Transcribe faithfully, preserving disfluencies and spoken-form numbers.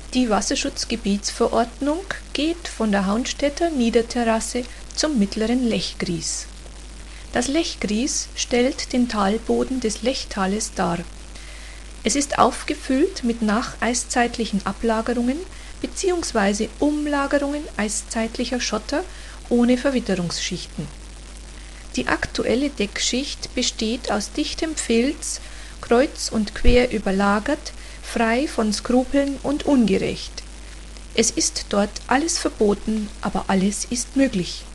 Die Wasserschutzgebietsverordnung geht von der Hauenstädter Niederterrasse zum mittleren Lechgries. Das Lechgries stellt den Talboden des Lech-Tales dar. Es ist aufgefüllt mit nacheiszeitlichen Ablagerungen bzw. Umlagerungen eiszeitlicher Schotter ohne Verwitterungsschichten. Die aktuelle Deckschicht besteht aus dichtem Filz, kreuz und quer überlagert, frei von Skrupeln und ungerecht. Es ist dort alles verboten, aber alles ist möglich.